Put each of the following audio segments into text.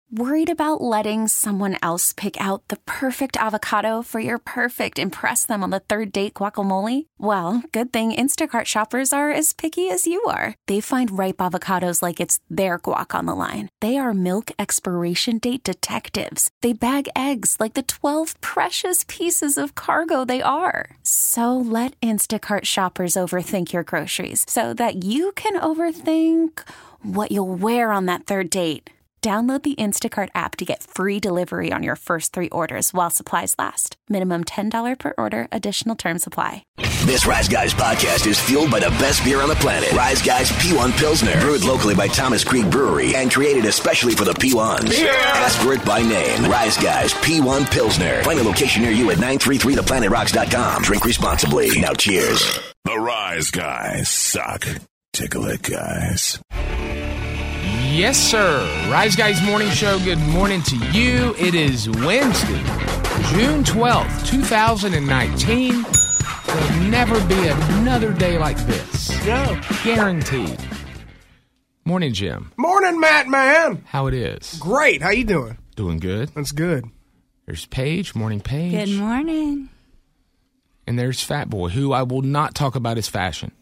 Worried about letting someone else pick out the perfect avocado for your perfect impress them on the third date guacamole? Well, good thing Instacart shoppers are as picky as you are. They find ripe avocados like it's their guac on the line. They are milk expiration date detectives. They bag eggs like the 12 precious pieces of cargo they are. So let Instacart shoppers overthink your groceries so that you can overthink what you'll wear on that third date. Download the Instacart app to get free delivery on your first 3 orders while supplies last. Minimum $10 per order. Additional terms apply. This Rise Guys podcast is fueled by the best beer on the planet. Rise Guys P1 Pilsner. Brewed locally by Thomas Creek Brewery and created especially for the P1s. Yeah. Ask for it by name. Rise Guys P1 Pilsner. Find a location near you at 933theplanetRocks.com. Drink responsibly. Now cheers. The Rise Guys suck. Tickle it, guys. Yes, sir. Rise Guys Morning Show, good morning to you. It is Wednesday, June 12th, 2019. There'll never be another day like this. No. Guaranteed. Morning, Jim. Morning, Matt, man. How it is? Great. How you doing? Doing good. That's good. There's Paige. Morning, Paige. Good morning. And there's Fat Boy, who I will not talk about his fashion.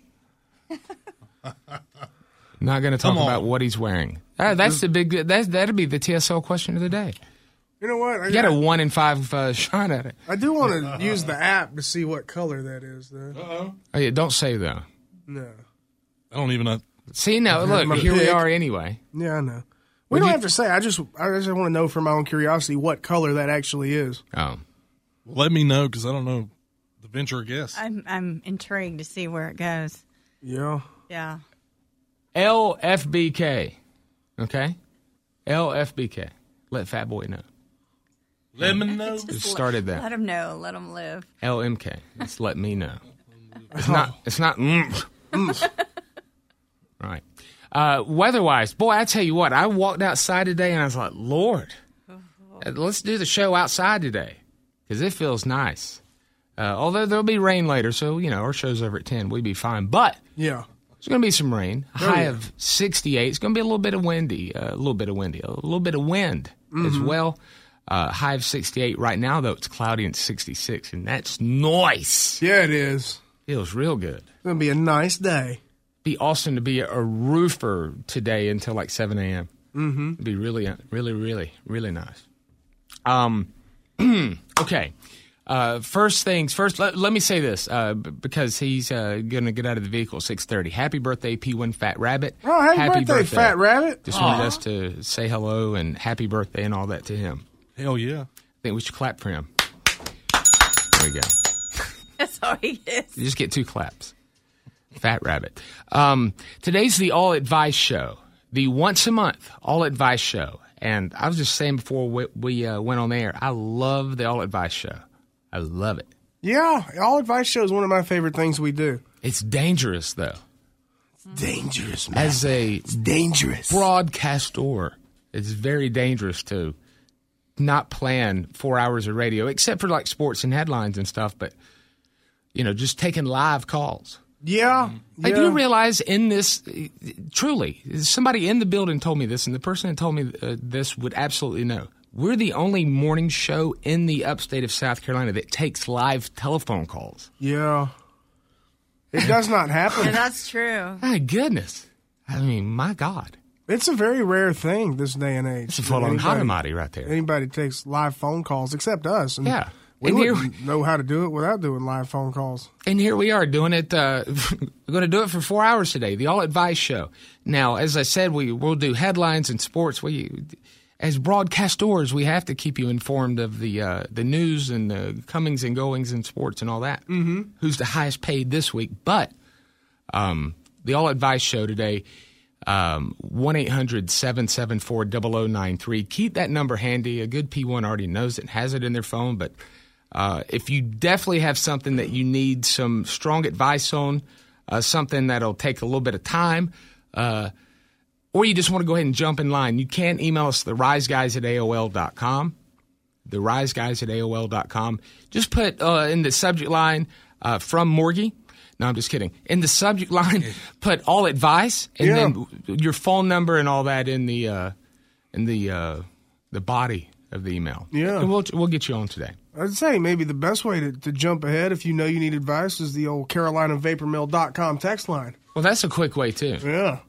Not going to talk about what he's wearing. That's the big. That'll be the TSL question of the day. You know what? You got a 1 in 5 shot at it. I do want to use the app to see what color that is, though. Oh, yeah, don't say though. No. I don't even know. See, no, look, here we are anyway. Yeah, I know. We don't have to say. I just want to know for my own curiosity what color that actually is. Oh, Let me know because I don't know the venture guess. I'm intrigued to see where it goes. Yeah. Yeah. LFBK. Okay? LFBK. Let Fat Boy know. Let me know. Just started that. Let him know. Let him live. LMK. Just let me know. It's not. Right. Weather-wise, boy, I tell you what, I walked outside today and I was like, Lord, let's do the show outside today because it feels nice. Although there'll be rain later, so, our show's over at 10. We'd be fine. But Yeah. there's going to be some rain. High of 68. It's going to be a little bit of windy. A little bit of wind as well. High of 68. Right now, though, it's cloudy and 66, and that's nice. Yeah, it is. Feels real good. It's going to be a nice day. Be awesome to be a roofer today until like 7 a.m. Mm-hmm. It'd be really, really, really, really nice. Okay. First things first, let me say this, because he's going to get out of the vehicle at 6:30. Happy birthday, P1 Fat Rabbit. Oh, happy birthday, Fat Rabbit. Just wanted us to say hello and happy birthday and all that to him. Hell yeah. I think we should clap for him. There we go. That's all he is. You just get 2 claps. Fat Rabbit. Today's the All Advice Show, the once a month All Advice Show. And I was just saying before we went on the air, I love the All Advice Show. I love it. Yeah, All Advice Show is one of my favorite things we do. It's dangerous, though. It's dangerous, man. As it's dangerous broadcaster, it's very dangerous to not plan 4 hours of radio, except for like sports and headlines and stuff, but, just taking live calls. Yeah. Like, do you realize in this, truly, somebody in the building told me this, and the person that told me this would absolutely know. We're the only morning show in the upstate of South Carolina that takes live telephone calls. Yeah. It does not happen. Yeah, that's true. My goodness. I mean, my God. It's a very rare thing this day and age. It's a full-on Hanamati right there. Anybody takes live phone calls except us. And yeah. We wouldn't know how to do it without doing live phone calls. And here we are doing it. We're going to do it for 4 hours today, the All Advice Show. Now, as I said, we'll do headlines and sports. As broadcasters, we have to keep you informed of the news and the comings and goings in sports and all that. Mm-hmm. Who's the highest paid this week? But the All Advice Show today, 1-800-774-0093. Keep that number handy. A good P1 already knows it, has it in their phone. But if you definitely have something that you need some strong advice on, something that'll take a little bit of time, or you just want to go ahead and jump in line, you can email us theriseguys@AOL.com. Theriseguys@AOL.com. Just put in the subject line from Morgie. No, I'm just kidding. In the subject line, put all advice, and then your phone number and all that in the the body of the email. Yeah. And we'll get you on today. I'd say maybe the best way to jump ahead if you know you need advice is the old CarolinaVaporMill.com text line. Well, that's a quick way, too. Yeah.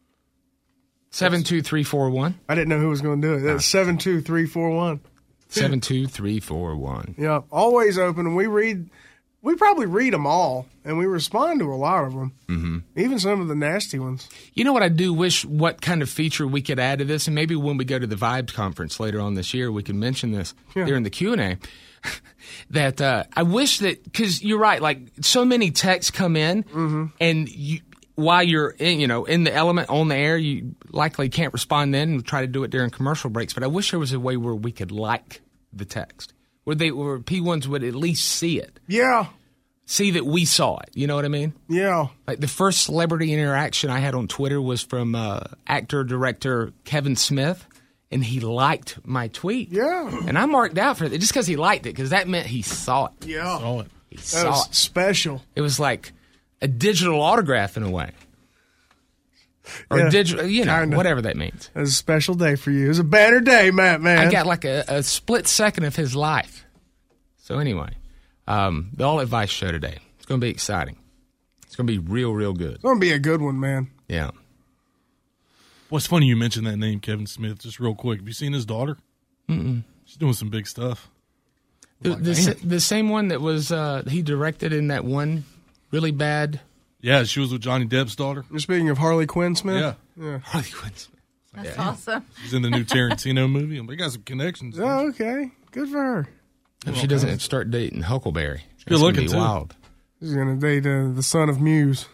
72341. I didn't know who was going to do it. That's 72341. 72341. Yeah, always open, and we probably read them all, and we respond to a lot of them, even some of the nasty ones. You know what I do wish, what kind of feature we could add to this, and maybe when we go to the Vibes conference later on this year, we can mention this during the Q&A, that I wish that, because you're right, like so many texts come in, and while you're in the element on the air, you likely can't respond then and try to do it during commercial breaks, but I wish there was a way where we could like the text, where P1s would at least see it. Yeah. See that we saw it. You know what I mean? Yeah. Like the first celebrity interaction I had on Twitter was from actor-director Kevin Smith, and he liked my tweet. Yeah. And I marked out for it just because he liked it, because that meant he saw it. Yeah. Saw it. He That saw was it. special. It was like a digital autograph in a way. Or Yeah, digital, kinda. whatever that means. It was a special day for you. It was a banner day, Matt, man. I got like a split second of his life. So anyway, the All Advice show today. It's going to be exciting. It's going to be real, real good. It's going to be a good one, man. Yeah. What's funny you mentioned that name, Kevin Smith, just real quick. Have you seen his daughter? Mm-mm. She's doing some big stuff. The same one that was he directed in that one really bad. Yeah, she was with Johnny Depp's daughter. You're speaking of Harley Quinn Smith? Yeah. Harley Quinn Smith. That's awesome. She's in the new Tarantino movie. They got some connections. Oh, okay. Good for her. If she doesn't start dating Huckleberry, good it's looking, gonna be too. wild. She's going to date the son of Muse.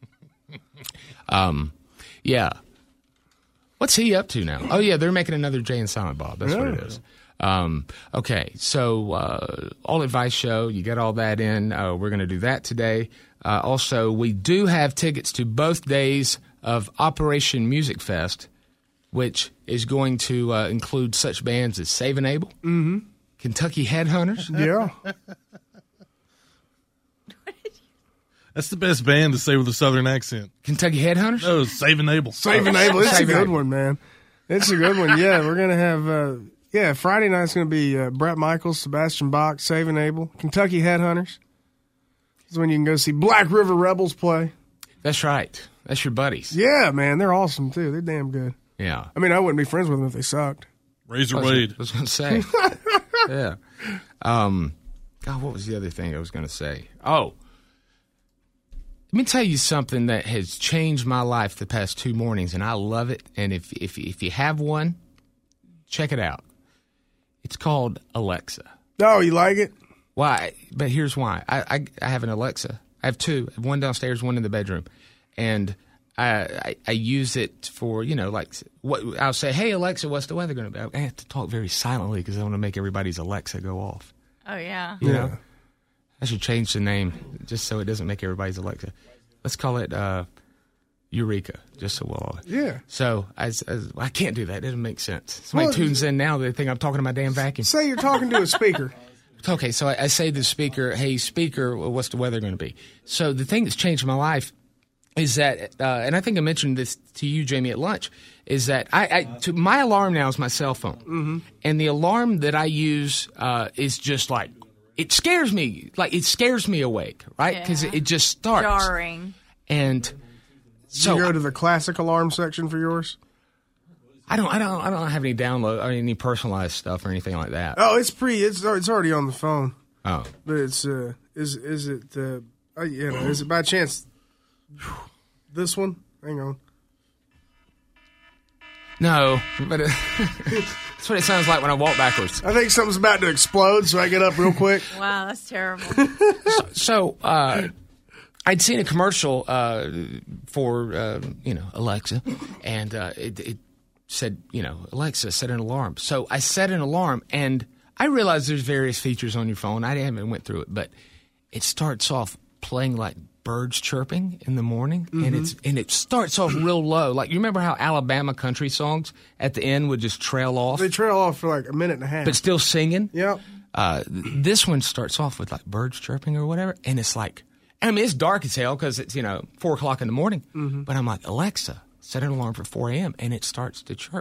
Yeah. What's he up to now? Oh, yeah, they're making another Jay and Silent Bob. That's what it is. Okay, so All Advice show, you got all that in. We're going to do that today. Also, we do have tickets to both days of Operation Music Fest, which is going to include such bands as Saving Abel, Kentucky Headhunters. Yeah. That's the best band to say with a Southern accent. Kentucky Headhunters? No, Saving Abel. Saving Abel. It's a Saving good Abel. one, man. It's a good one. Yeah, we're going to have, Friday night's going to be Brett Michaels, Sebastian Bach, Saving Abel, Kentucky Headhunters. This is when you can go see Black River Rebels play. That's right. That's your buddies. Yeah, man, they're awesome, too. They're damn good. Yeah. I mean, I wouldn't be friends with them if they sucked. Razor I Wade. was going to say. Yeah. God, what was the other thing I was going to say? Oh. Let me tell you something that has changed my life the past 2 mornings, and I love it. And if you have one, check it out. It's called Alexa. Oh, you like it? Why? But here's why. I have an Alexa. I have 2. I have one downstairs, one in the bedroom. And I use it for, what I'll say, hey, Alexa, what's the weather going to be? I have to talk very silently because I want to make everybody's Alexa go off. Oh, yeah. You know? I should change the name just so it doesn't make everybody's Alexa. Let's call it Eureka, just so we'll all. Yeah. So I can't do that. It doesn't make sense. Somebody tunes in now, they think I'm talking to my damn vacuum. Say you're talking to a speaker. Okay, so I say to the speaker, hey, speaker, what's the weather going to be? So the thing that's changed my life is that, and I think I mentioned this to you, Jamie, at lunch, is that my alarm now is my cell phone. Mm-hmm. And the alarm that I use is just like, it scares me. Like, it scares me awake, right? Because it just starts. Jarring. And so You go to the classic alarm section for yours? I don't have any download or any personalized stuff or anything like that. Oh, it's already on the phone. Oh. But it's is it by chance this one? Hang on. No, but that's what it sounds like when I walk backwards. I think something's about to explode, so I get up real quick. Wow, that's terrible. So I'd seen a commercial for Alexa, and it said, Alexa, set an alarm. So I set an alarm, and I realized there's various features on your phone. I haven't went through it, but it starts off playing like birds chirping in the morning, and it starts off real low. Like, you remember how Alabama country songs at the end would just trail off? They trail off for like a minute and a half. But still singing? Yep. This one starts off with like birds chirping or whatever, and it's like, I mean, it's dark as hell because it's 4 o'clock in the morning. But I'm like, Alexa, set an alarm for 4 a.m. and it starts to chirp,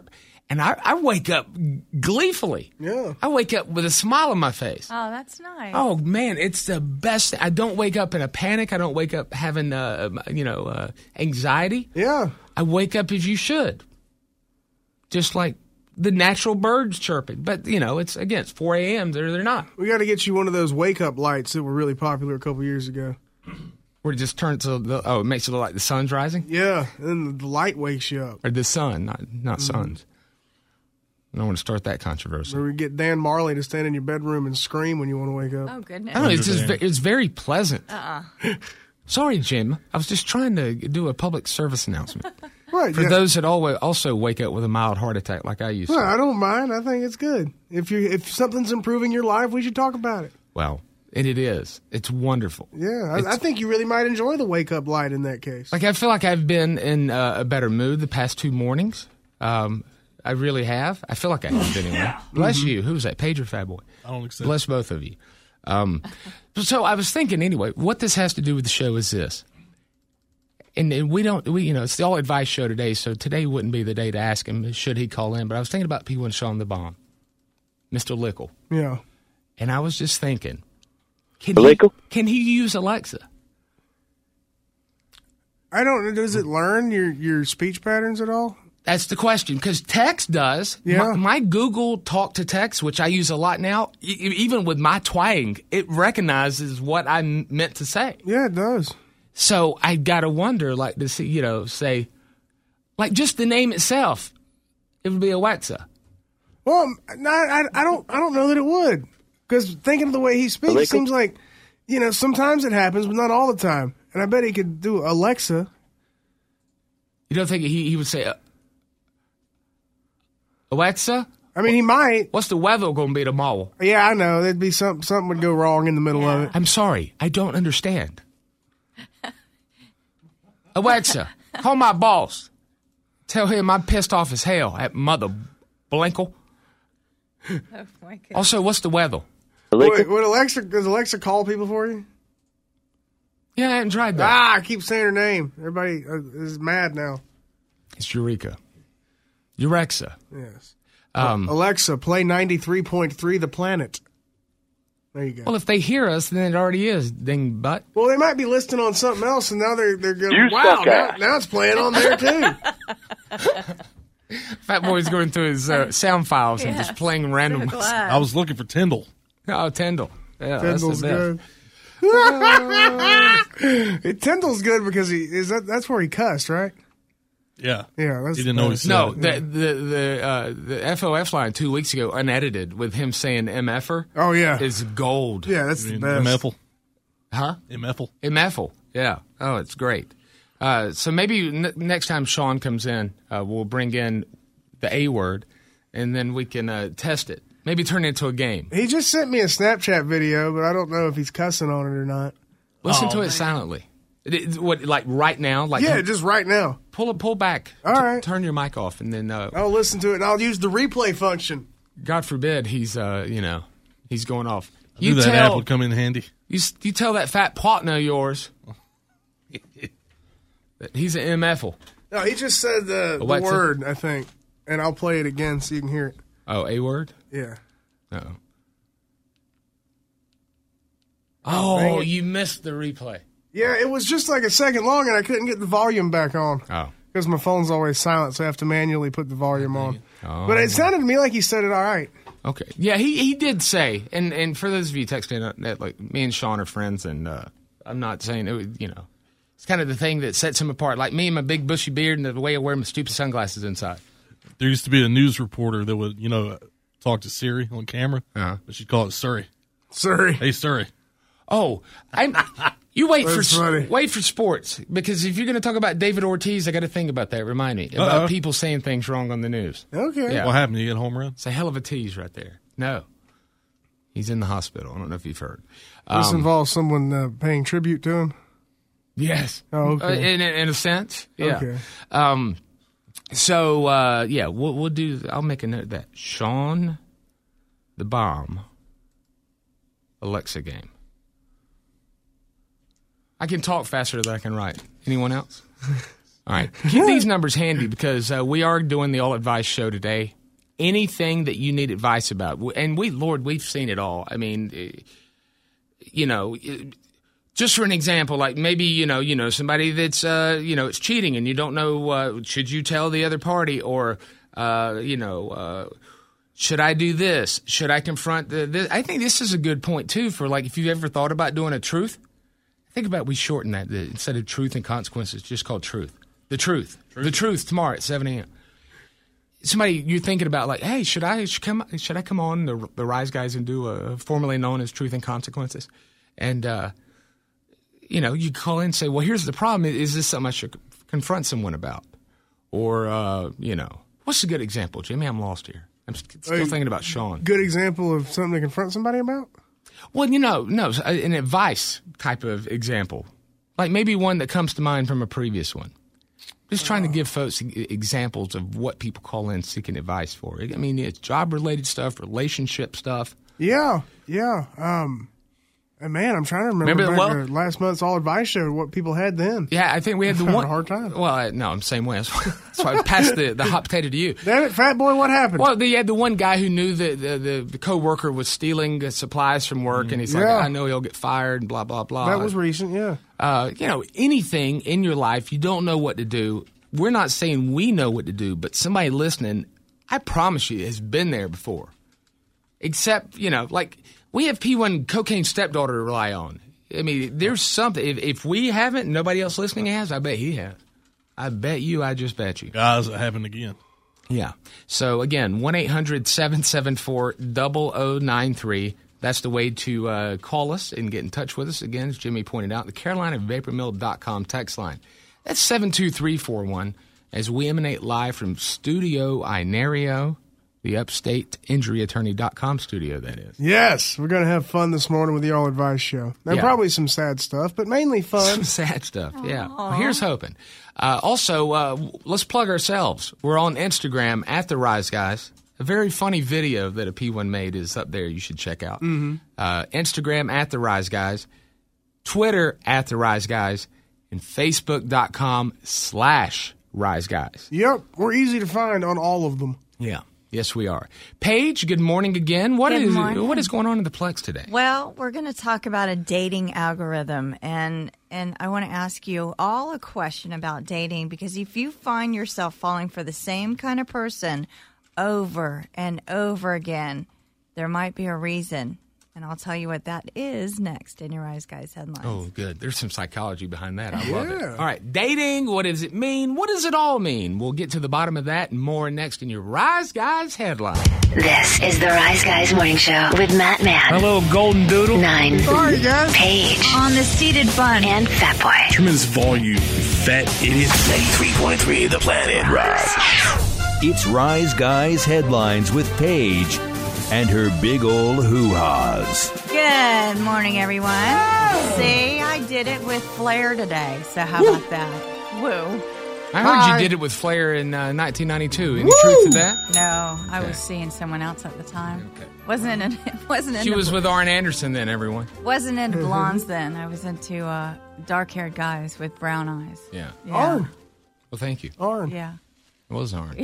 And I wake up gleefully. Yeah. I wake up with a smile on my face. Oh, that's nice. Oh, man, it's the best. I don't wake up in a panic. I don't wake up having, anxiety. Yeah. I wake up as you should. Just like the natural birds chirping. But, it's 4 a.m. They're not. We got to get you one of those wake-up lights that were really popular a couple years ago. Where it just turns to it makes it look like the sun's rising? Yeah, and the light wakes you up. Or the sun, not suns. I don't want to start that controversy. Or we get Dan Marley to stand in your bedroom and scream when you want to wake up. Oh, goodness. I don't know, it's very pleasant. Sorry, Jim. I was just trying to do a public service announcement. Right, For those that also wake up with a mild heart attack like I used to. I don't mind. I think it's good. If something's improving your life, we should talk about it. Well, and it is. It's wonderful. Yeah, I think you really might enjoy the wake-up light in that case. Like, I feel like I've been in a better mood the past 2 mornings. I really have. I feel like I have anyway. Bless you. Who was that? Paige or Fat Boy? I don't accept. Bless both of you. So I was thinking anyway, what this has to do with the show is this. And it's the All Advice show today, so today wouldn't be the day to ask him should he call in. But I was thinking about P1 Sean the Bomb, Mr. Lickle. Yeah. And I was just thinking, can he use Alexa? I don't. Does it learn your speech patterns at all? That's the question, because text does. Yeah. My Google Talk to Text, which I use a lot now, even with my twang, it recognizes what I meant to say. Yeah, it does. So I got to wonder, like, to see, say, like, just the name itself, it would be Alexa. Well, I don't know that it would, because thinking of the way he speaks, it seems like, sometimes it happens, but not all the time. And I bet he could do Alexa. You don't think he would say, Alexa? I mean, he might. What's the weather going to be tomorrow? Yeah, I know. There'd be something would go wrong in the middle of it. I'm sorry. I don't understand. Alexa, call my boss. Tell him I'm pissed off as hell at Mother Blinkle. Oh, my goodness. Also, what's the weather? Wait, does Alexa call people for you? Yeah, I haven't tried that. I keep saying her name. Everybody is mad now. It's Eureka. Eurexa. Yes. Alexa, play 93.3 The Planet. There you go. Well, if they hear us, then it already is, ding butt. Well, they might be listening on something else, and now they're going, wow, now it's playing on there, too. Fat Boy's going through his sound files and just playing random. I was looking for Tyndall. Oh, Tyndall. Yeah, Tyndall's that's good. Tyndall's good because that's where he cussed, right? Yeah. Yeah. He didn't know he said No, it. the FOF line 2 weeks ago, unedited, with him saying MFer. Oh, yeah. Is gold. Yeah, that's the best. MFL. Huh? MFL. MFL. Yeah. Oh, it's great. So maybe next time Sean comes in, we'll bring in the A word, and then we can test it. Maybe turn it into a game. He just sent me a Snapchat video, but I don't know if he's cussing on it or not. Listen to it silently. What, like right now? Like yeah, just right now. Pull back. All right. Turn your mic off, and then I'll listen to it, and I'll use the replay function. God forbid he's he's going off. I knew that app would come in handy. You tell that fat partner of yours that he's an MFL. No, he just said the word, I think, and I'll play it again so you can hear it. Oh, a word? Yeah. Uh-oh. Oh, you missed the replay. Yeah, it was just like a second long, and I couldn't get the volume back on. Oh. Because my phone's always silent, so I have to manually put the volume on. Oh. But it sounded to me like he said it all right. Okay. Yeah, he did say, and for those of you texting, that like me and Sean are friends, and I'm not saying it would, it's kind of the thing that sets him apart. Like me and my big bushy beard and the way I wear my stupid sunglasses inside. There used to be a news reporter that would, talk to Siri on camera, but she'd call it Surrey. Surrey. Hey, Surrey. Oh, you wait funny. Wait for sports, because if you're going to talk about David Ortiz, I got to think about that. Remind me about people saying things wrong on the news. Okay. Yeah. What happened? You get home run? It's a hell of a tease right there. No, he's in the hospital. I don't know if you've heard. This involves someone paying tribute to him? Yes. Oh, okay. In a sense, yeah. Okay. So we'll do. I'll make a note of that. Sean, the Bomb, Alexa game. I can talk faster than I can write. Anyone else? All right. Keep these numbers handy, because we are doing the All Advice show today. anything that you need advice about. And we've seen it all. I mean, just for an example, like maybe, somebody that's, it's cheating and you don't know, should you tell the other party or, should I do this? Should I confront this? I think this is a good point, too, for like if you've ever thought about doing a truth. Think about we shorten that. Instead of truth and consequences, just called truth. The truth. The truth tomorrow at 7 a.m. Somebody you're thinking about like, hey, should I come on the Rise Guys and do a formerly known as Truth and Consequences? And, you call in and say, well, here's the problem. Is this something I should confront someone about? Or, what's a good example, Jimmy? I'm lost here. I'm still thinking about Sean. Good example of something to confront somebody about? Well, no, an advice type of example. Like maybe one that comes to mind from a previous one. Just trying to give folks examples of what people call in seeking advice for. I mean, it's job-related stuff, relationship stuff. Yeah. And man, I'm trying to remember back to last month's All Advice show, what people had then. Yeah, I think we had the one. A hard time. Well, no, I'm the same way. So I passed the hot potato to you. Damn it, fat boy, what happened? Well, you had the one guy who knew that the co-worker was stealing supplies from work, and he's like, I know he'll get fired, and blah, blah, blah. That was recent, yeah. Anything in your life you don't know what to do. We're not saying we know what to do, but somebody listening, I promise you, has been there before. Except, we have P1 cocaine stepdaughter to rely on. I mean, there's something. If we haven't, nobody else listening has, I bet he has. I bet you. Guys, it happened again. Yeah. So, again, 1-800-774-0093. That's the way to call us and get in touch with us. Again, as Jimmy pointed out, the CarolinaVaporMill.com text line. That's 72341 as we emanate live from Studio Inario, the UpstateInjuryAttorney.com studio, that is. Yes, we're going to have fun this morning with the All Advice show. And probably some sad stuff, but mainly fun. Some sad stuff, yeah. Well, here's hoping. Also, let's plug ourselves. We're on Instagram at The Rise Guys. A very funny video that a P1 made is up there you should check out. Mm-hmm. Instagram at The Rise Guys. Twitter at The Rise Guys. And Facebook.com/Rise Guys. Yep, we're easy to find on all of them. Yeah. Yes, we are. Paige, good morning again. What is going on in the Plex today? Well, we're going to talk about a dating algorithm, and I want to ask you all a question about dating, because if you find yourself falling for the same kind of person over and over again, there might be a reason. And I'll tell you what that is next in your Rise Guys headlines. Oh, good. There's some psychology behind that. I love it. All right. Dating, what does it mean? What does it all mean? We'll get to the bottom of that and more next in your Rise Guys headline. This is the Rise Guys Morning Show with Matt Mann. A little golden doodle. 9. Sorry, guys. Paige. On the seated bun. And Fat Boy. Tremendous volume, fat idiot. 93.3 The Planet Rock. It's Rise Guys headlines with Paige and her big old hoo-has. Good morning, everyone. See, I did it with Flair today, so how about that? Woo. I heard you did it with Flair in 1992. Any truth to that? No, I was seeing someone else at the time. Okay. Wasn't into She was with Arn Anderson then, everyone. Wasn't into blondes then. I was into dark-haired guys with brown eyes. Yeah. Arn. Well, thank you. Arn. Yeah. It was Arn.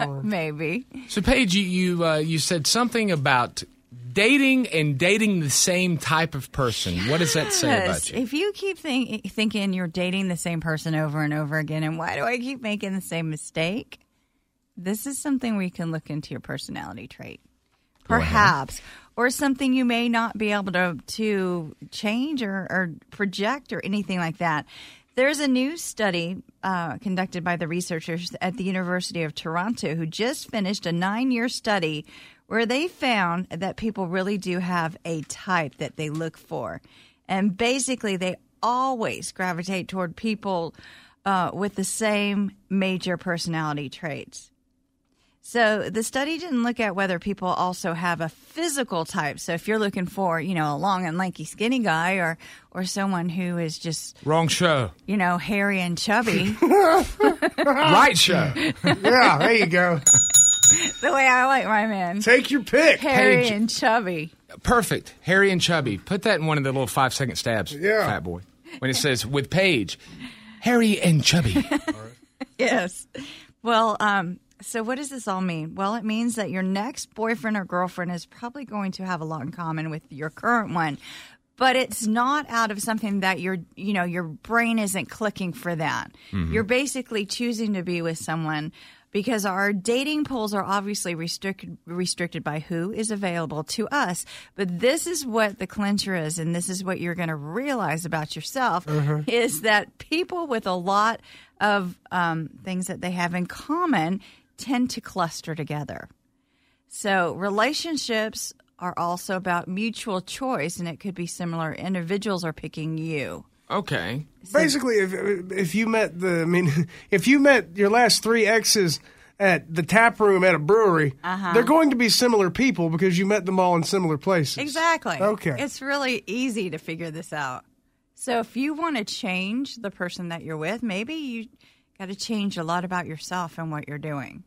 Maybe. So, Paige, you said something about dating and dating the same type of person. What does that say about you? If you keep thinking you're dating the same person over and over again, and why do I keep making the same mistake? This is something where you can look into your personality trait. Perhaps. Or something you may not be able to change or project or anything like that. There's a new study conducted by the researchers at the University of Toronto who just finished a 9-year study where they found that people really do have a type that they look for. And basically, they always gravitate toward people with the same major personality traits. So the study didn't look at whether people also have a physical type. So if you're looking for, a long and lanky skinny guy or someone who is just... Wrong show. Hairy and chubby. Right show. Yeah, there you go. The way I like my men. Take your pick. Hairy and chubby. Perfect. Hairy and chubby. Put that in one of the little 5-second stabs, Fat Boy. When it says, with Paige, hairy and chubby. Yes. Well, So what does this all mean? Well, it means that your next boyfriend or girlfriend is probably going to have a lot in common with your current one. But it's not out of something that your brain isn't clicking for that. Mm-hmm. You're basically choosing to be with someone because our dating pools are obviously restricted by who is available to us. But this is what the clincher is, and this is what you're going to realize about yourself, is that people with a lot of things that they have in common tend to cluster together. So relationships are also about mutual choice, and it could be similar. Individuals are picking you. Okay. Basically, if you met if you met your last 3 exes at the tap room at a brewery, they're going to be similar people because you met them all in similar places. Exactly. Okay. It's really easy to figure this out. So if you want to change the person that you're with, maybe you got to change a lot about yourself and what you're doing.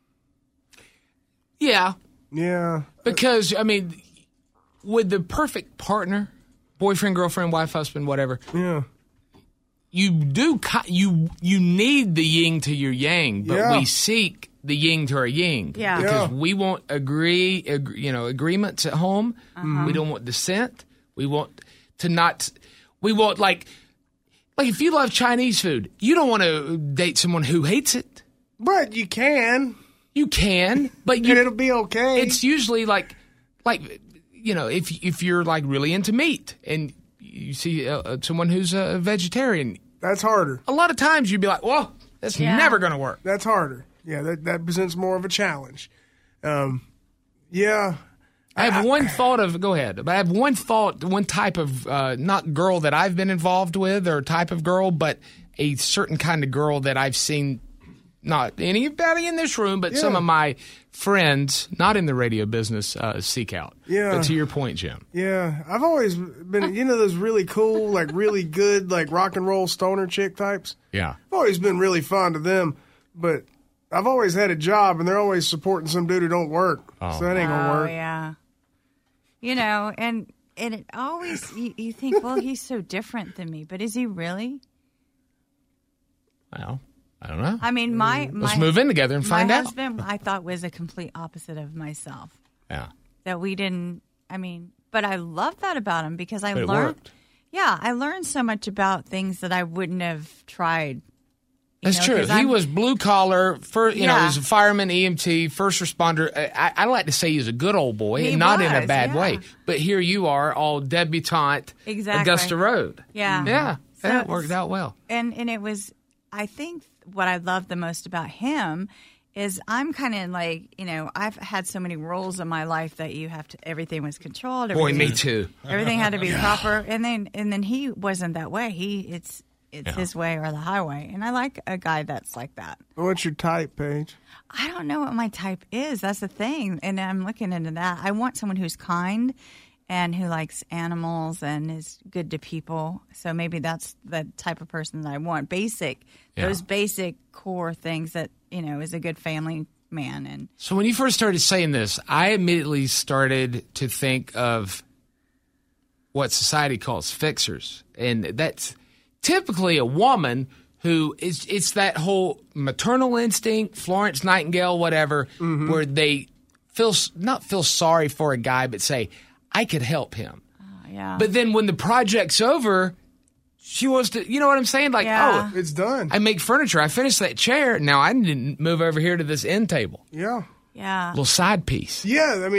Yeah. Yeah. Because, I mean, with the perfect partner, boyfriend, girlfriend, wife, husband, whatever, you need the yin to your yang, but we seek the yin to our yin. Yeah. Because we want agreements at home. We don't want dissent. We want like if you love Chinese food, you don't want to date someone who hates it. But you can. You can, but and it'll be okay. It's usually like if you're like really into meat and you see someone who's a vegetarian, that's harder. A lot of times you'd be like, well, that's never going to work. That's harder. Yeah, that presents more of a challenge. Yeah. I have one thought of, go ahead. I have one thought, one type of, not girl that I've been involved with or type of girl, but a certain kind of girl that I've seen, not anybody in this room, but some of my friends, not in the radio business, seek out. Yeah. But to your point, Jim. Yeah. I've always been, those really cool, like really good, like rock and roll stoner chick types. Yeah. I've always been really fond of them, but I've always had a job and they're always supporting some dude who don't work. So that ain't going to work. Oh, yeah. And it always, you think, well, he's so different than me, but is he really? Well, I don't know. I mean, let's move in together and find out. My husband, I thought, was a complete opposite of myself. Yeah. That we didn't, but I love that about him because I learned. Worked. Yeah, I learned so much about things that I wouldn't have tried. That's true. He was blue collar, he was a fireman, EMT, first responder. I like to say he's a good old boy, and not in a bad way. But here you are, all debutante, Augusta Road. Yeah. Yeah, that worked out well. And it was, I think what I loved the most about him is I'm kind of like, I've had so many roles in my life that everything was controlled. Boy, me too. Everything had to be proper. And then he wasn't that way. It's his way or the highway. And I like a guy that's like that. What's your type, Paige? I don't know what my type is. That's the thing. And I'm looking into that. I want someone who's kind and who likes animals and is good to people. So maybe that's the type of person that I want. Those basic core things that, is a good family man. And so when you first started saying this, I immediately started to think of what society calls fixers. And that's typically a woman who it's that whole maternal instinct, Florence Nightingale, whatever, where they not feel sorry for a guy, but say, I could help him. Yeah. But then when the project's over, she wants to, you know what I'm saying? Like, it's done. I make furniture. I finished that chair. Now I didn't move over here to this end table. Yeah. Yeah. Little side piece. Yeah.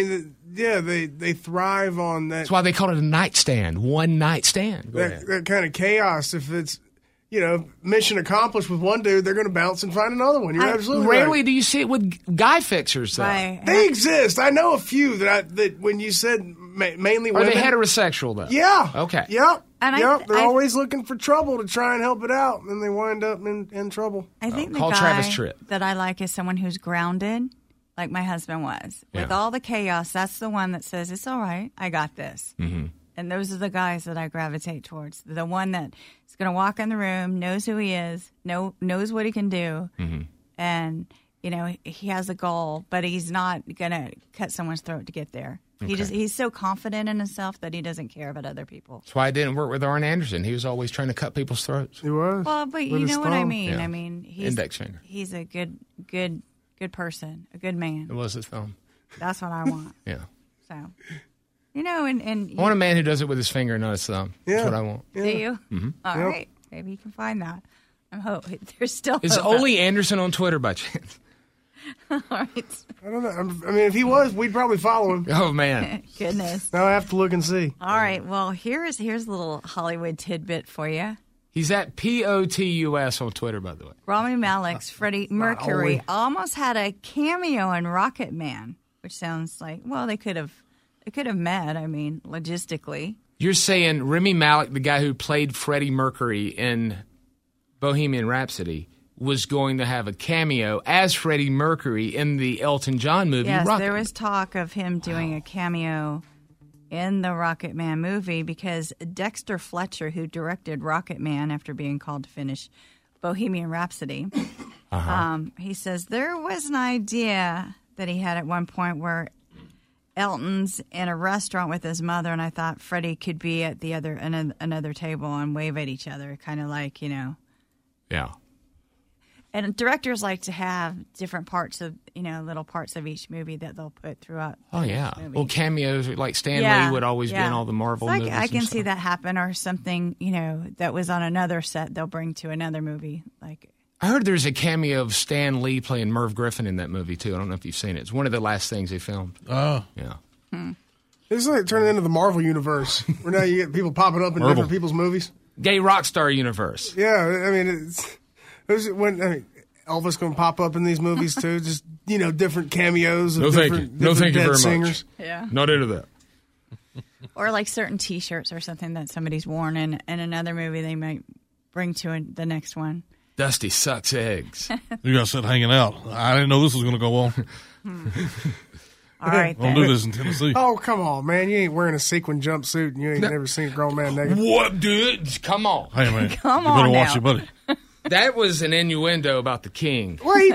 They thrive on that. That's why they call it a nightstand. One night stand. That kind of chaos. If it's, mission accomplished with one dude, they're going to bounce and find another one. You're absolutely right. Rarely do you see it with guy fixers, though. Right. They exist. I know a few that when you said mainly women. Are they heterosexual, though? Yeah. Okay. Yep. And they're always looking for trouble to try and help it out, and they wind up in trouble. I think the call guy Travis Tritt. that I like is someone who's grounded, like my husband was. Yeah. With all the chaos, that's the one that says, it's all right, I got this. Mm-hmm. And those are the guys that I gravitate towards. The one that is going to walk in the room, knows who he is, knows what he can do, and he has a goal, but he's not going to cut someone's throat to get there. Okay. He's so confident in himself that he doesn't care about other people. That's why I didn't work with Arn Anderson. He was always trying to cut people's throats. He was. Well, but you know what I mean. Yeah. I mean, index finger. He's a good good person, a good man. It was his thumb. That's what I want. Yeah. So, and I want a man who does it with his finger, not his thumb. That's what I want. Do you? Mm-hmm. All right. Maybe you can find that. I'm hoping there's still. Is hope. Ole Anderson on Twitter by chance? All right. I don't know. I mean, if he was, we'd probably follow him. Oh man. Goodness. Now I have to look and see. All right. Well, here's a little Hollywood tidbit for you. He's at POTUS on Twitter, by the way. Rami Malek's Freddie Mercury almost had a cameo in Rocket Man, which sounds like they could have met. I mean, logistically. You're saying Rami Malek, the guy who played Freddie Mercury in Bohemian Rhapsody, was going to have a cameo as Freddie Mercury in the Elton John movie. Yes, Rocket there Man. was talk of him doing a cameo in the Rocket Man movie because Dexter Fletcher, who directed Rocket Man after being called to finish Bohemian Rhapsody, he says there was an idea that he had at one point where Elton's in a restaurant with his mother, and I thought Freddie could be at the another table and wave at each other, kind of like, Yeah. And directors like to have different parts of, little parts of each movie that they'll put throughout. Oh, yeah. movie. Well, cameos like Stan Lee would always be in all the Marvel movies. I can and see stuff. that happen, or something, that was on another set they'll bring to another movie. Like, I heard there's a cameo of Stan Lee playing Merv Griffin in that movie, too. I don't know if you've seen it. It's one of the last things they filmed. Oh. Yeah. This is like turning into the Marvel universe, where now you get people popping up in different people's movies. Gay rock star universe. Yeah, I mean, Elvis going to pop up in these movies too. Just different cameos of No, thank you. different No, thank you dead very singers. much. yeah. Not into that. Or like certain T-shirts or something that somebody's worn in another movie they might bring to the next one. Dusty sucks eggs. You guys said hanging out. I didn't know this was going to go on. All right, Don't then. do this in Tennessee. Oh, come on, man! You ain't wearing a sequin jumpsuit, and you ain't never seen a grown man naked. What, dude? Come on. Hey, man. Come you better on watch now. your buddy. That was an innuendo about the king. Wait,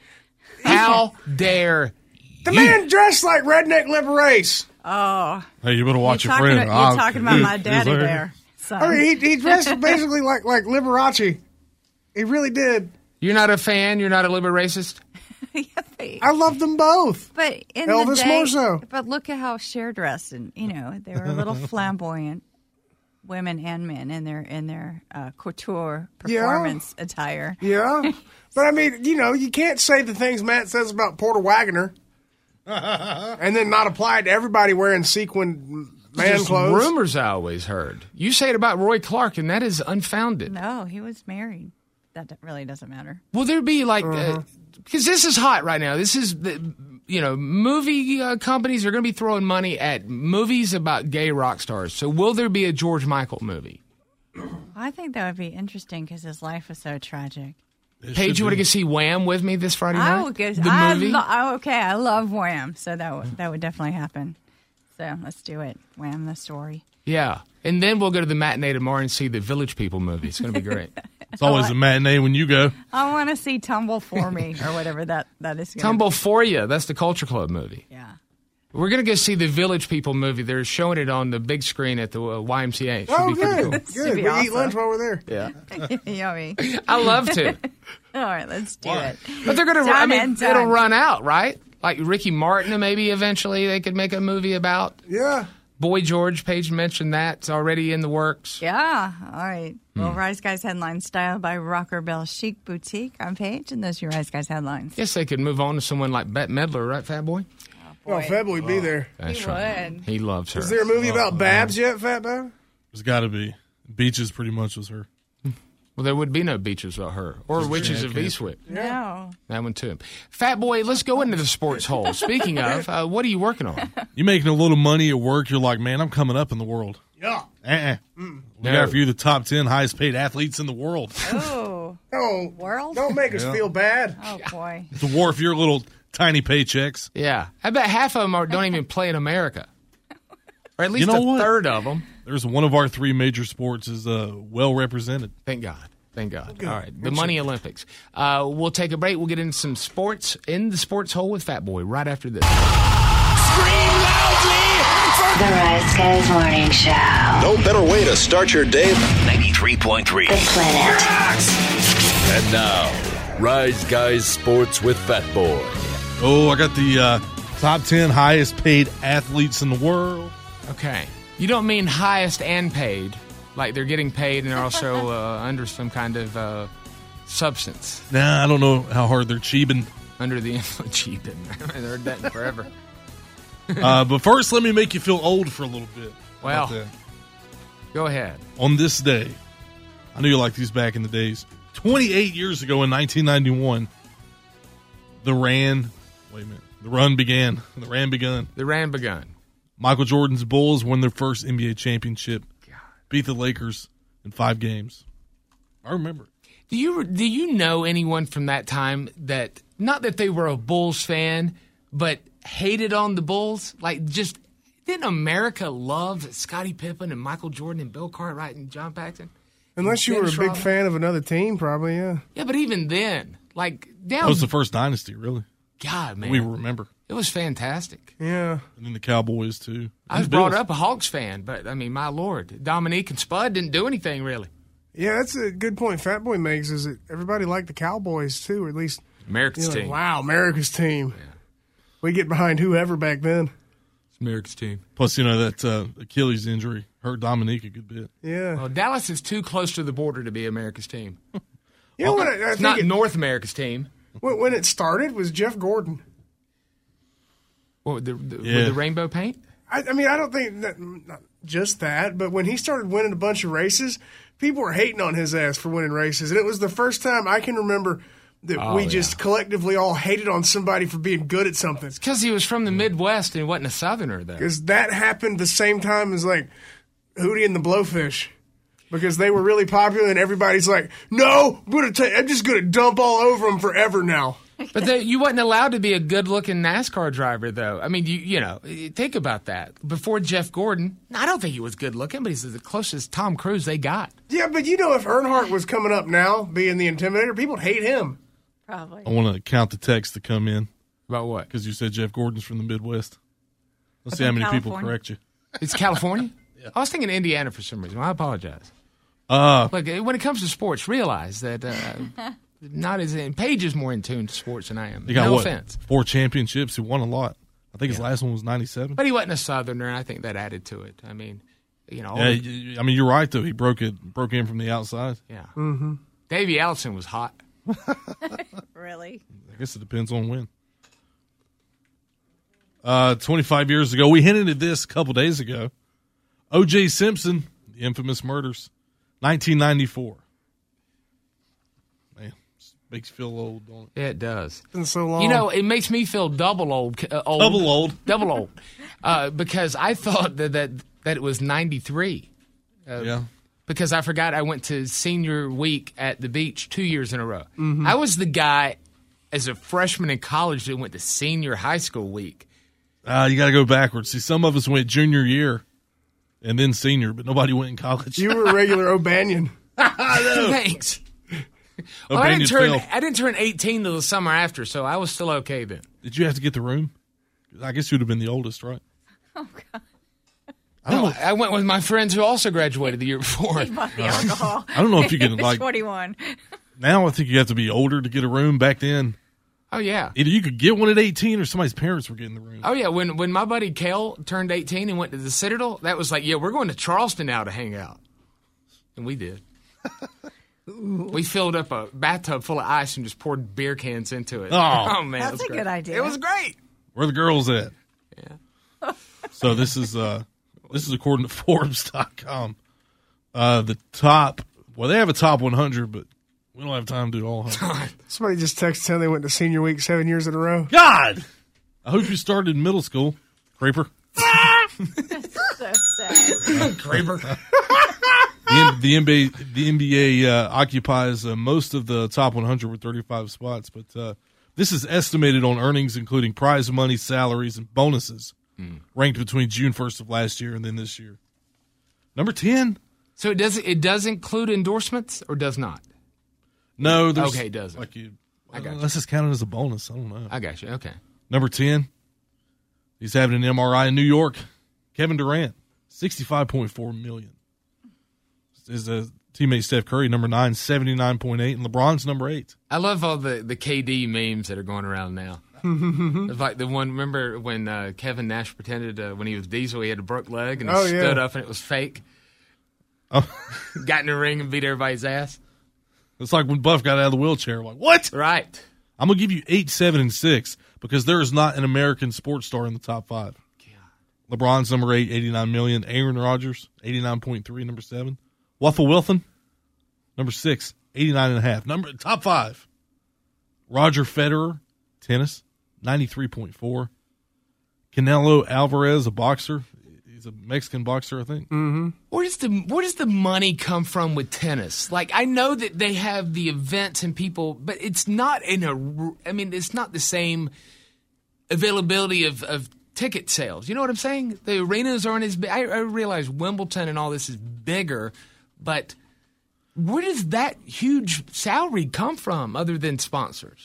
How dare the man dressed like Redneck Liberace. Oh, Hey, you better watch your talking, friend. you're talking about my daddy there. Son. I mean, he dressed basically like Liberace. He really did. You're not a fan? You're not a liberacist? I loved them both. But in Elvis the day, more so. But look at how Cher dressed, and they were a little flamboyant, women and men in their couture performance attire. Yeah, but I mean, you can't say the things Matt says about Porter Wagoner, and then not apply it to everybody wearing sequin man Just clothes. rumors I always heard. You say it about Roy Clark, and that is unfounded. No, he was married. That really doesn't matter. Will there be like because this is hot right now. This is movie companies are going to be throwing money at movies about gay rock stars. So will there be a George Michael movie? I think that would be interesting because his life is so tragic. Paige, you want to go see Wham with me this Friday night? I would go. The movie. I love Wham, so that would definitely happen. So let's do it. Wham, the story. Yeah, and then we'll go to the matinee tomorrow and see the Village People movie. It's going to be great. It's always a matinee when you go. I want to see Tumble for Me or whatever that is. Tumble for You. That's the Culture Club movie. Yeah. We're going to go see the Village People movie. They're showing it on the big screen at the YMCA. It should be pretty cool. Good. We eat lunch while we're there. Yeah. Yummy. I love to. All right, let's do it. But they're going to, Done and done. it'll run out, right? Like Ricky Martin, maybe eventually they could make a movie about. Yeah. Boy George, Paige mentioned that. It's already in the works. Yeah. All right. Well, Rise Guys headlines styled by Rocker Bell Chic Boutique. I'm Paige, and those are your Rise Guys headlines. Guess they could move on to someone like Bette Midler, right, Fat Boy? Oh, Fat Boy would be there. That's He right. would. He loves her. Is there a movie about Babs yet, Fat Boy? There's got to be. Beaches pretty much was her. Well, there would be no beaches without her. Or Witches of Eastwick. No. That one, too. Fat Boy, let's go into the sports hole. Speaking of, what are you working on? You making a little money at work, you're like, man, I'm coming up in the world. Yeah. We got for you the top 10 highest paid athletes in the world. Oh. Oh, World? don't make us feel bad. Oh, boy. To dwarf your little tiny paychecks. Yeah. I bet half of them don't even play in America. Or at least You know a what? third of them. There's one of our three major sports is well represented. Thank God. Thank God. All right. The Money Olympics. We'll take a break. We'll get into some sports in the sports hole with Fat Boy right after this. Scream loudly for The Rise Guys Morning Show. no better way to start your day. 93.3. The Planet. And now, Rise Guys Sports with Fat Boy. Oh, I got the top 10 highest paid athletes in the world. Okay. You don't mean highest and paid, like they're getting paid and they're also under some kind of substance. Nah, I don't know how hard they're cheaping. Under the influence, cheaping. I haven't heard that in forever. But first, let me make you feel old for a little bit. Well, go ahead. On this day, I knew you liked these back in the days. 28 years ago in 1991, the run began. The ran begun. Michael Jordan's Bulls won their first NBA championship. Beat the Lakers in 5 games. I remember. Do you know anyone from that time that, not that they were a Bulls fan, but hated on the Bulls? Like, just, didn't America love Scottie Pippen and Michael Jordan and Bill Cartwright and John Paxson? Unless you were a big fan of another team, probably, yeah. Yeah, but even then, like, that was the first dynasty, really. God, man. We remember. It was fantastic. Yeah. And then the Cowboys, too. I was brought up a Hawks fan, but, I mean, my Lord. Dominique and Spud didn't do anything, really. Yeah, that's a good point Fat Boy makes, is that everybody liked the Cowboys, too, or at least America's team. Wow, America's team. Yeah. We get behind whoever back then. It's America's team. Plus, that Achilles injury hurt Dominique a good bit. Yeah. Well, Dallas is too close to the border to be America's team. It's not North America's team. When it started was Jeff Gordon. What, with the rainbow paint? I mean, I don't think that, not just that, but when he started winning a bunch of races, people were hating on his ass for winning races. And it was the first time I can remember that we just collectively all hated on somebody for being good at something. It's because he was from the Midwest and he wasn't a Southerner, though. Because that happened the same time as, like, Hootie and the Blowfish. Because they were really popular and everybody's like, no, I'm just going to dump all over them forever now. But you wasn't allowed to be a good-looking NASCAR driver, though. I mean, you think about that. Before Jeff Gordon, I don't think he was good-looking, but he's the closest Tom Cruise they got. Yeah, but if Earnhardt was coming up now, being the Intimidator, people would hate him. Probably. I want to count the texts that come in. About what? Because you said Jeff Gordon's from the Midwest. Let's see how many people correct you. It's California? Yeah. I was thinking Indiana for some reason. I apologize. Look, when it comes to sports, realize that Paige is more in tune to sports than I am. He got no offense. 4 championships. He won a lot. I think his last one was 97. But he wasn't a Southerner, and I think that added to it. I mean, you're right, though. He broke in from the outside. Yeah. Mm-hmm. Davey Allison was hot. Really? I guess it depends on when. 25 years ago, we hinted at this a couple days ago. O.J. Simpson, the infamous murders, 1994. Man, makes you feel old, don't it? Yeah, it does. It's been so long. It makes me feel double old. Double old. Because I thought that it was 93. Yeah. Because I forgot I went to senior week at the beach 2 years in a row. Mm-hmm. I was the guy as a freshman in college that went to senior high school week. You got to go backwards. See, some of us went junior year and then senior, but nobody went in college. You were a regular O'Banion. Thanks. Well, I didn't turn 18 until the summer after, so I was still okay then. Did you have to get the room? I guess you'd have been the oldest, right? Oh, God. I went with my friends who also graduated the year before. He bought the alcohol. I don't know if you can, 21. Now I think you have to be older to get a room. Back then, oh, yeah. Either you could get one at 18 or somebody's parents were getting the room. Oh, yeah. When my buddy Kale turned 18 and went to the Citadel, that was like, we're going to Charleston now to hang out. And we did. We filled up a bathtub full of ice and just poured beer cans into it. Oh man. That's a good idea. It was great. Where are the girls at? Yeah. So this is according to Forbes.com. The top, they have a top 100, but we don't have time to do all 100. Somebody just texted saying they went to senior week 7 years in a row. God! I hope you started in middle school, Creeper. That's so sad. Creeper. The NBA occupies most of the top 100 with 35 spots, but this is estimated on earnings, including prize money, salaries, and bonuses, ranked between June 1st of last year and then this year. Number 10. So it does include endorsements or does not? No. Okay, it doesn't. I got you. Unless it's counted as a bonus. I don't know. I got you. Okay. Number 10. He's having an MRI in New York. Kevin Durant, $65.4 million. Is teammate Steph Curry, number 9, 79.8, and LeBron's number 8. I love all the KD memes that are going around now. It's like the one, remember when Kevin Nash pretended when he was Diesel, he had a broke leg and he stood up and it was fake? Oh. Got in the ring and beat everybody's ass. It's like when Buff got out of the wheelchair. Like, what? Right. I'm going to give you 8, 7, and 6 because there is not an American sports star in the top 5. God. LeBron's number 8, 89 million. Aaron Rodgers, 89.3, number 7. Waffle Wilson, number 6, 89.5. Top 5. Roger Federer, tennis, 93.4. Canelo Alvarez, a boxer. He's a Mexican boxer, I think. Mm-hmm. Where does the money come from with tennis? Like, I know that they have the events and people, but it's not it's not the same availability of ticket sales. You know what I'm saying? The arenas aren't as big. I realize Wimbledon and all this is bigger, but where does that huge salary come from other than sponsors?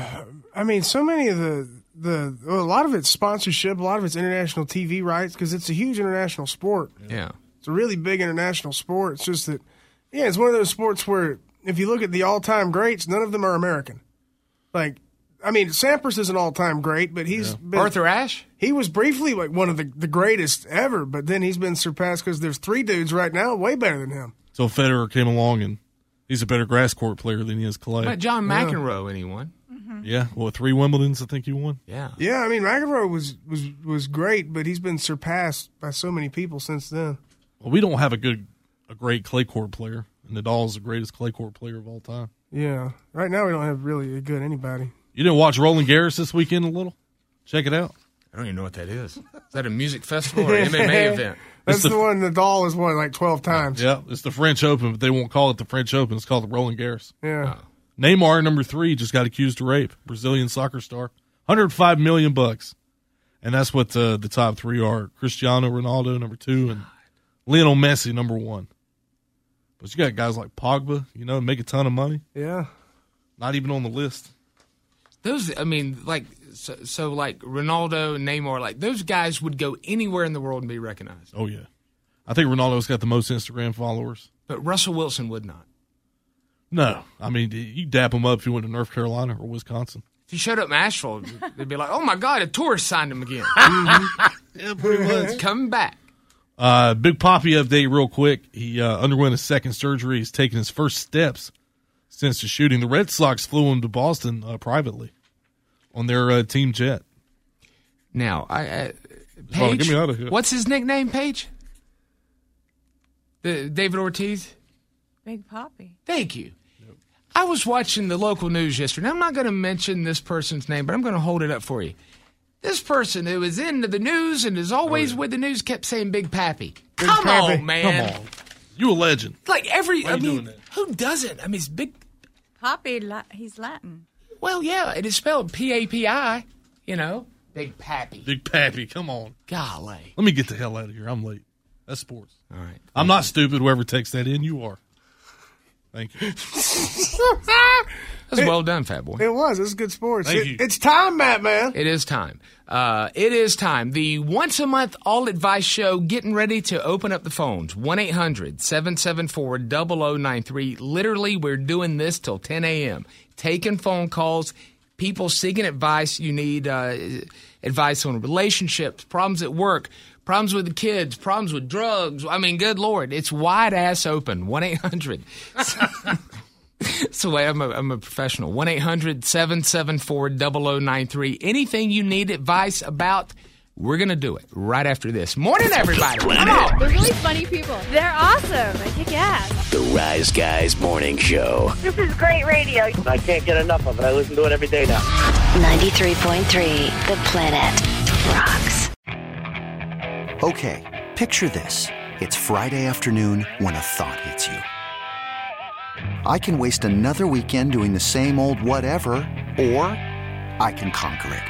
So many of a lot of it's sponsorship, a lot of it's international TV rights because it's a huge international sport. Yeah. It's a really big international sport. It's just that, it's one of those sports where if you look at the all-time greats, none of them are American. Like, Sampras is an all-time great, but he's been, Arthur Ashe? He was briefly like one of the greatest ever, but then he's been surpassed because there's 3 dudes right now way better than him. So Federer came along, and he's a better grass court player than he is clay. But John McEnroe, anyone? Yeah, 3 Wimbledons I think he won. Yeah. Yeah, McEnroe was great, but he's been surpassed by so many people since then. Well, we don't have a great clay court player, and Nadal's the greatest clay court player of all time. Yeah. Right now we don't have really a good anybody. You didn't watch Roland Garros this weekend a little? Check it out. I don't even know what that is. Is that a music festival or MMA event? That's the one Nadal has won like 12 times. Yeah, it's the French Open, but they won't call it the French Open. It's called the Roland Garros. Yeah. Oh. Neymar, number 3, just got accused of rape. Brazilian soccer star. $105 million. And that's what the top 3 are. Cristiano Ronaldo, number 2, and Lionel Messi, number 1. But you got guys like Pogba, make a ton of money. Yeah. Not even on the list. Those, so like Ronaldo and Neymar, like those guys would go anywhere in the world and be recognized. Oh, yeah. I think Ronaldo's got the most Instagram followers. But Russell Wilson would not. No. You dap him up if you went to North Carolina or Wisconsin. If he showed up in Asheville, they'd be like, oh, my God, a tourist signed him again. Yeah, pretty much. Coming back. Big Papi update real quick. He underwent a second surgery. He's taking his first steps since the shooting. The Red Sox flew him to Boston privately on their team jet. Now, Paige, get me out of here. What's his nickname, Paige? David Ortiz? Big Papi. Thank you. Yep. I was watching the local news yesterday. I'm not going to mention this person's name, but I'm going to hold it up for you. This person who is into the news and is always with the news kept saying Big Pappy. Come on, man. Come on. You a legend. Like who doesn't? it's Big Papi, he's Latin. Well, yeah, it is spelled P-A-P-I, Big Pappy. Big Pappy, come on. Golly. Let me get the hell out of here. I'm late. That's sports. All right. I'm not stupid. Whoever takes that in, you are. Thank you. That's well done, Fat Boy. It was. It was good sports. Thank you. It's time, Matt, man. It is time. It is time. The once-a-month all-advice show getting ready to open up the phones. 1-800-774-0093. Literally, we're doing this till 10 a.m. Taking phone calls, people seeking advice. You need advice on relationships, problems at work, problems with the kids, problems with drugs. Good Lord. It's wide-ass open. 1-800. So I'm a professional. 1-800-774-0093. Anything you need advice about, we're going to do it right after this. Morning, everybody. Come on. They're really funny people. They're awesome. I kick ass. The Rise Guys Morning Show. This is great radio. I can't get enough of it. I listen to it every day now. 93.3, The Planet rocks. Okay, picture this. It's Friday afternoon when a thought hits you. I can waste another weekend doing the same old whatever, or I can conquer it.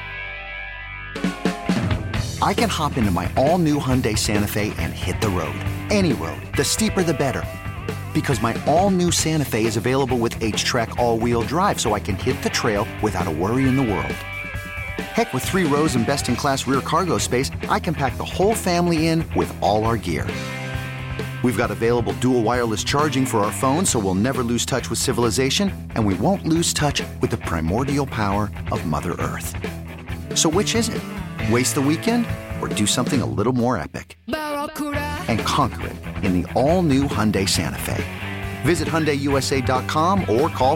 I can hop into my all-new Hyundai Santa Fe and hit the road. Any road. The steeper, the better. Because my all-new Santa Fe is available with H-Track all-wheel drive, so I can hit the trail without a worry in the world. Heck, with 3 rows and best-in-class rear cargo space, I can pack the whole family in with all our gear. We've got available dual wireless charging for our phones, so we'll never lose touch with civilization, and we won't lose touch with the primordial power of Mother Earth. So which is it? Waste the weekend or do something a little more epic? And conquer it in the all-new Hyundai Santa Fe. Visit HyundaiUSA.com or call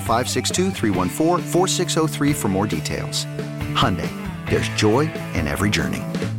562-314-4603 for more details. Hyundai, there's joy in every journey.